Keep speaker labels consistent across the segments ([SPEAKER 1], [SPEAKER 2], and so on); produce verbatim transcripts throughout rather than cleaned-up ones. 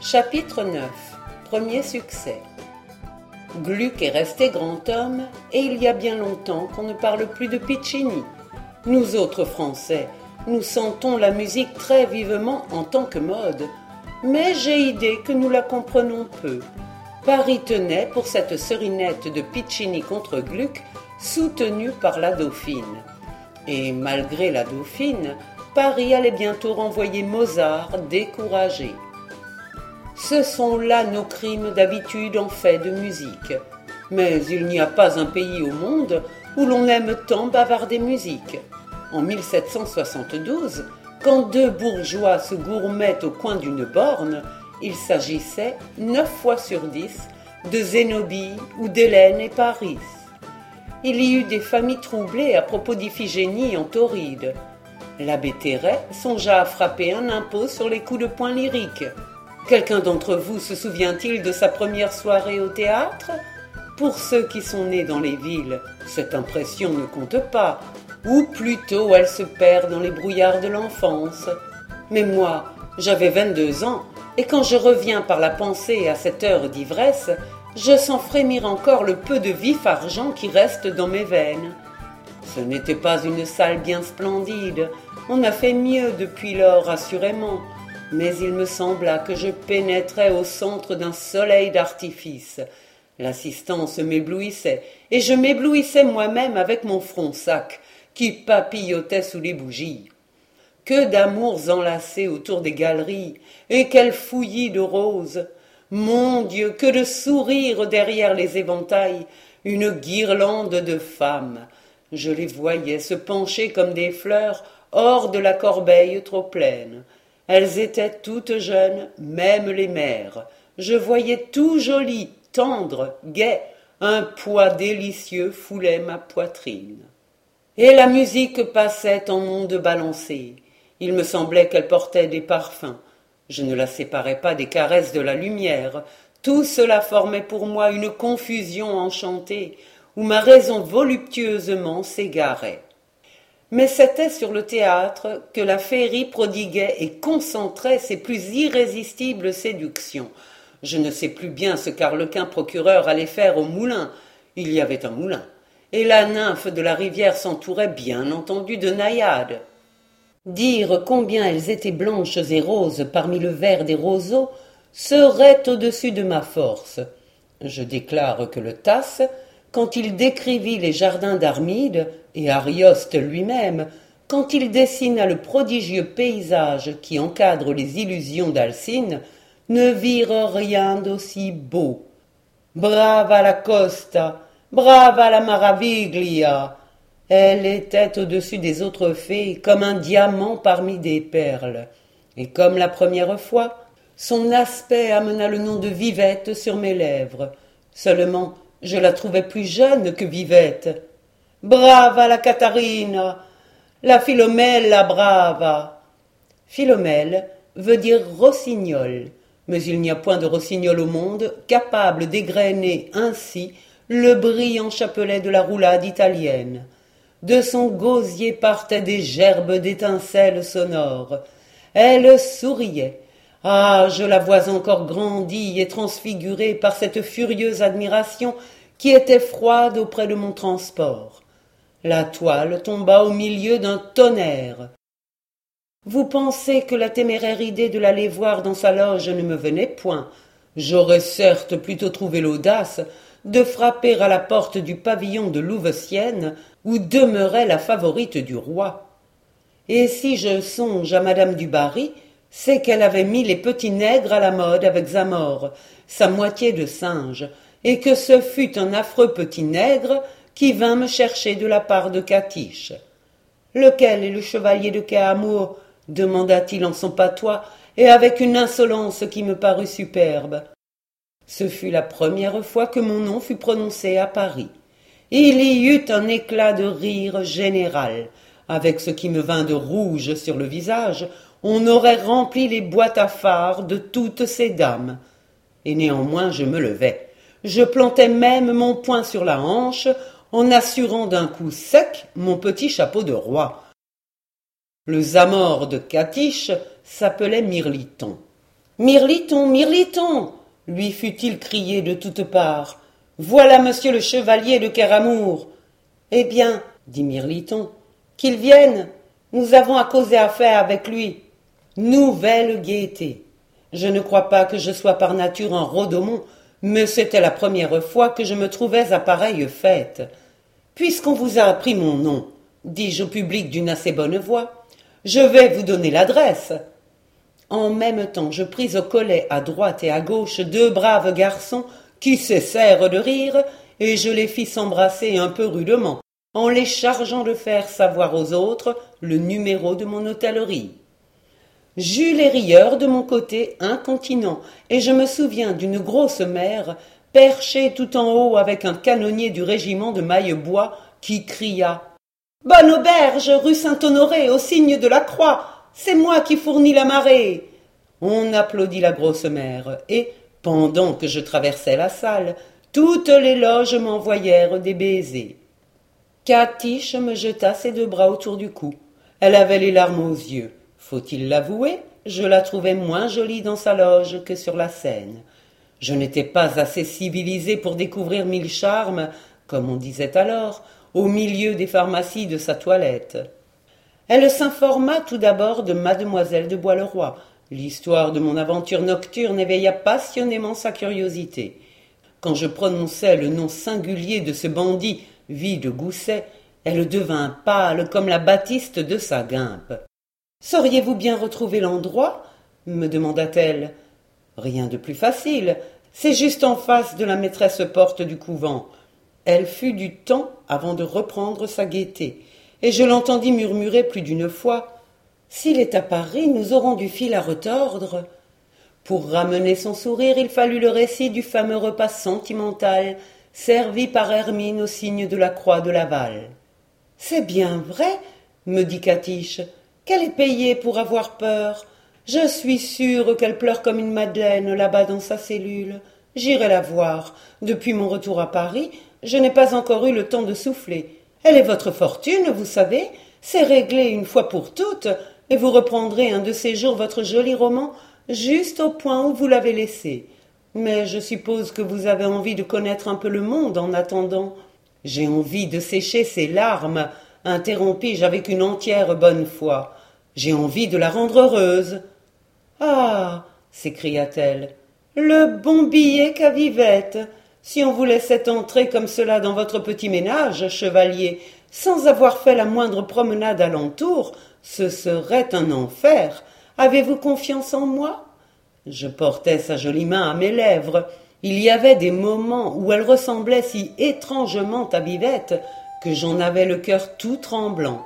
[SPEAKER 1] Chapitre neuf. Premier succès. Gluck est resté grand homme, et il y a bien longtemps qu'on ne parle plus de Piccini. Nous autres Français, nous sentons la musique très vivement en tant que mode, mais j'ai idée que nous la comprenons peu. Paris tenait pour cette serinette de Piccini contre Gluck, soutenue par la Dauphine. Et malgré la Dauphine, Paris allait bientôt renvoyer Mozart découragé. Ce sont là nos crimes d'habitude en fait de musique. Mais il n'y a pas un pays au monde où l'on aime tant bavarder musique. En mille sept cent soixante-douze, quand deux bourgeois se gourmaient au coin d'une borne, il s'agissait, neuf fois sur dix, de Zénobie ou d'Hélène et Paris. Il y eut des familles troublées à propos d'Iphigénie en Tauride. L'abbé Terray songea à frapper un impôt sur les coups de poing lyriques. Quelqu'un d'entre vous se souvient-il de sa première soirée au théâtre ? Pour ceux qui sont nés dans les villes, cette impression ne compte pas, ou plutôt elle se perd dans les brouillards de l'enfance. Mais moi, j'avais vingt-deux ans, et quand je reviens par la pensée à cette heure d'ivresse, je sens frémir encore le peu de vif argent qui reste dans mes veines. Ce n'était pas une salle bien splendide, on a fait mieux depuis lors assurément, mais il me sembla que je pénétrais au centre d'un soleil d'artifice. L'assistance m'éblouissait, et je m'éblouissais moi-même avec mon front sac, qui papillotait sous les bougies. Que d'amours enlacés autour des galeries, et quel fouillis de roses! Mon Dieu, que de sourires derrière les éventails, une guirlande de femmes! Je les voyais se pencher comme des fleurs hors de la corbeille trop pleine. Elles étaient toutes jeunes, même les mères. Je voyais tout joli, tendre, gai. Un poids délicieux foulait ma poitrine. Et la musique passait en ondes balancées. Il me semblait qu'elle portait des parfums. Je ne la séparais pas des caresses de la lumière. Tout cela formait pour moi une confusion enchantée, où ma raison voluptueusement s'égarait. Mais c'était sur le théâtre que la féerie prodiguait et concentrait ses plus irrésistibles séductions. Je ne sais plus bien ce qu'Arlequin procureur allait faire au moulin. Il y avait un moulin. Et la nymphe de la rivière s'entourait bien entendu de naïades. Dire combien elles étaient blanches et roses parmi le vert des roseaux serait au-dessus de ma force. Je déclare que le Tasse, quand il décrivit les jardins d'Armide, et Arioste lui-même, quand il dessina le prodigieux paysage qui encadre les illusions d'Alcine, ne virent rien d'aussi beau. Brava la Costa, brava la Maraviglia! Elle était au-dessus des autres fées comme un diamant parmi des perles. Et comme la première fois, son aspect amena le nom de Vivette sur mes lèvres. Seulement, je la trouvais plus jeune que Vivette. Brava la Catarina, la Philomèle brava. Philomèle veut dire rossignol, mais il n'y a point de rossignol au monde capable d'égrener ainsi le brillant chapelet de la roulade italienne. De son gosier partaient des gerbes d'étincelles sonores. Elle souriait. Ah, je la vois encore grandie et transfigurée par cette furieuse admiration qui était froide auprès de mon transport. La toile tomba au milieu d'un tonnerre. Vous pensez que la téméraire idée de l'aller voir dans sa loge ne me venait point. J'aurais certes plutôt trouvé l'audace de frapper à la porte du pavillon de Louveciennes, où demeurait la favorite du roi. Et si je songe à Madame du Barry, c'est qu'elle avait mis les petits nègres à la mode avec Zamore, sa moitié de singe, et que ce fut un affreux petit nègre qui vint me chercher de la part de Catiche. « Lequel est le chevalier de Quai-Amour » demanda-t-il en son patois, et avec une insolence qui me parut superbe. Ce fut la première fois que mon nom fut prononcé à Paris. Il y eut un éclat de rire général. Avec ce qui me vint de rouge sur le visage, on aurait rempli les boîtes à fards de toutes ces dames. Et néanmoins je me levai. Je plantai même mon poing sur la hanche, en assurant d'un coup sec mon petit chapeau de roi. Le Zamore de Catiche s'appelait Mirliton. Mirliton, Mirliton, lui fut-il crié de toutes parts. Voilà monsieur le chevalier de Ker-Amour. Eh bien, dit Mirliton, qu'il vienne. Nous avons à causer affaire avec lui. Nouvelle gaieté. Je ne crois pas que je sois par nature un Rodomont, mais c'était la première fois que je me trouvais à pareille fête. Puisqu'on vous a appris mon nom, dis-je au public d'une assez bonne voix, je vais vous donner l'adresse. En même temps, je pris au collet à droite et à gauche deux braves garçons qui cessèrent de rire, et je les fis s'embrasser un peu rudement, en les chargeant de faire savoir aux autres le numéro de mon hôtellerie. J'eus les rieurs de mon côté incontinent, et je me souviens d'une grosse mère perchée tout en haut avec un canonnier du régiment de Maillebois qui cria « Bonne auberge, rue Saint-Honoré, au signe de la croix, c'est moi qui fournis la marée !» On applaudit la grosse mère, et, pendant que je traversais la salle, toutes les loges m'envoyèrent des baisers. Catiche me jeta ses deux bras autour du cou. Elle avait les larmes aux yeux. Faut-il l'avouer, je la trouvais moins jolie dans sa loge que sur la scène. Je n'étais pas assez civilisé pour découvrir mille charmes, comme on disait alors, au milieu des pharmacies de sa toilette. Elle s'informa tout d'abord de mademoiselle de Bois-le-Roi. L'histoire de mon aventure nocturne éveilla passionnément sa curiosité. Quand je prononçai le nom singulier de ce bandit, Vide Gousset, elle devint pâle comme la batiste de sa guimpe. « Sauriez-vous bien retrouver l'endroit » me demanda-t-elle. « Rien de plus facile, c'est juste en face de la maîtresse porte du couvent. » Elle fut du temps avant de reprendre sa gaieté, et je l'entendis murmurer plus d'une fois « S'il est à Paris, nous aurons du fil à retordre. » Pour ramener son sourire, il fallut le récit du fameux repas sentimental servi par Hermine au signe de la croix de Laval. « C'est bien vrai, » me dit Catiche, « qu'elle est payée pour avoir peur. Je suis sûre qu'elle pleure comme une madeleine là-bas dans sa cellule. J'irai la voir. Depuis mon retour à Paris, je n'ai pas encore eu le temps de souffler. Elle est votre fortune, vous savez. C'est réglé une fois pour toutes, et vous reprendrez un de ces jours votre joli roman juste au point où vous l'avez laissé. Mais je suppose que vous avez envie de connaître un peu le monde en attendant. »« J'ai envie de sécher ses larmes, interrompis-je avec une entière bonne foi. J'ai envie de la rendre heureuse. »« Ah !» s'écria-t-elle, « le bon billet qu'a Vivette. Si on vous laissait entrer comme cela dans votre petit ménage, chevalier, sans avoir fait la moindre promenade alentour, ce serait un enfer. Avez-vous confiance en moi ?» Je portais sa jolie main à mes lèvres. Il y avait des moments où elle ressemblait si étrangement à Vivette que j'en avais le cœur tout tremblant.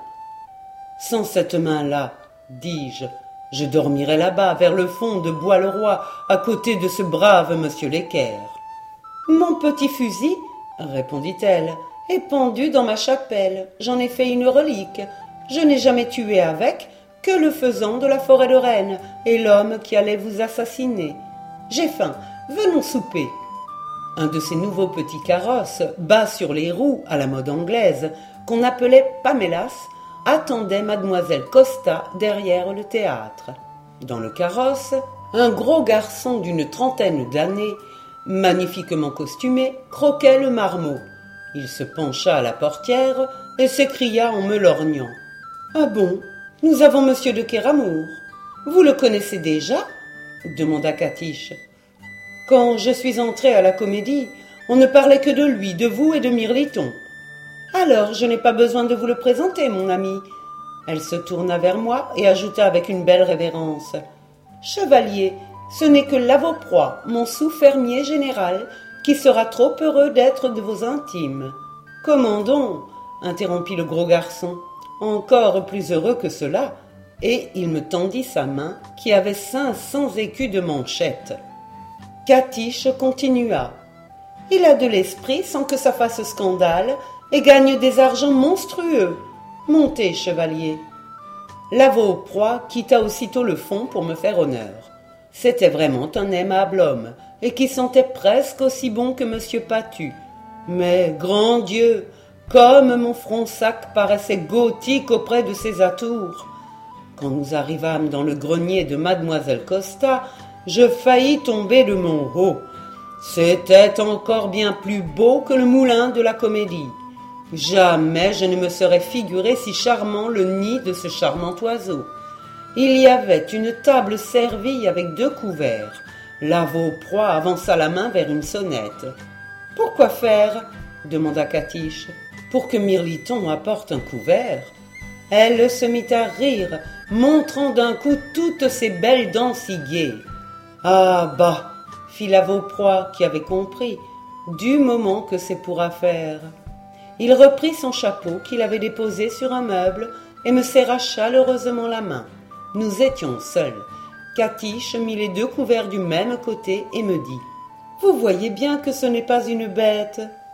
[SPEAKER 1] « Sans cette main-là, dis-je, je dormirais là-bas, vers le fond de Bois-le-Roi, à côté de ce brave monsieur Lecker. »« Mon petit fusil, répondit-elle, est pendu dans ma chapelle. J'en ai fait une relique. Je n'ai jamais tué avec que le faisan de la forêt de Rennes et l'homme qui allait vous assassiner. J'ai faim, venons souper. » Un de ces nouveaux petits carrosses, bas sur les roues à la mode anglaise, qu'on appelait Pamélas, attendait mademoiselle Costa derrière le théâtre. Dans le carrosse, un gros garçon d'une trentaine d'années, magnifiquement costumé, croquait le marmot. Il se pencha à la portière et s'écria en me lorgnant. « Ah bon, nous avons monsieur de Ker-Amour. Vous le connaissez déjà ?» demanda Catiche. « Quand je suis entrée à la comédie, on ne parlait que de lui, de vous et de Mirliton. Alors, je n'ai pas besoin de vous le présenter, mon ami. » Elle se tourna vers moi et ajouta avec une belle révérence. « Chevalier, ce n'est que Lavauproie, mon sous-fermier général, qui sera trop heureux d'être de vos intimes. »« Comment donc ?» interrompit le gros garçon. « Encore plus heureux que cela. » Et il me tendit sa main, qui avait cinq cents écus de manchette. Catiche continua. « Il a de l'esprit sans que ça fasse scandale et gagne des argents monstrueux. Montez, chevalier. » Lavauproie quitta aussitôt le fond pour me faire honneur. C'était vraiment un aimable homme, et qui sentait presque aussi bon que monsieur Patu. Mais, grand Dieu, comme mon Fronsac paraissait gothique auprès de ses atours. Quand nous arrivâmes dans le grenier de mademoiselle Costa, Je faillis tomber de mon haut. C'était encore bien plus beau que le moulin de la comédie. Jamais je ne me serais figuré si charmant le nid de ce charmant oiseau. Il y avait une table servie avec deux couverts. Lavauproie avança la main vers une sonnette. « Pourquoi faire ?» demanda Catiche. « Pour que Mirliton apporte un couvert. » Elle se mit à rire, montrant d'un coup toutes ses belles dents si gaies. « Ah bah !» fit Lavauproie, qui avait compris, du moment que c'est pour affaire. Il reprit son chapeau qu'il avait déposé sur un meuble et me serra chaleureusement la main. Nous étions seuls. Catiche mit les deux couverts du même côté et me dit « Vous voyez bien que ce n'est pas une bête.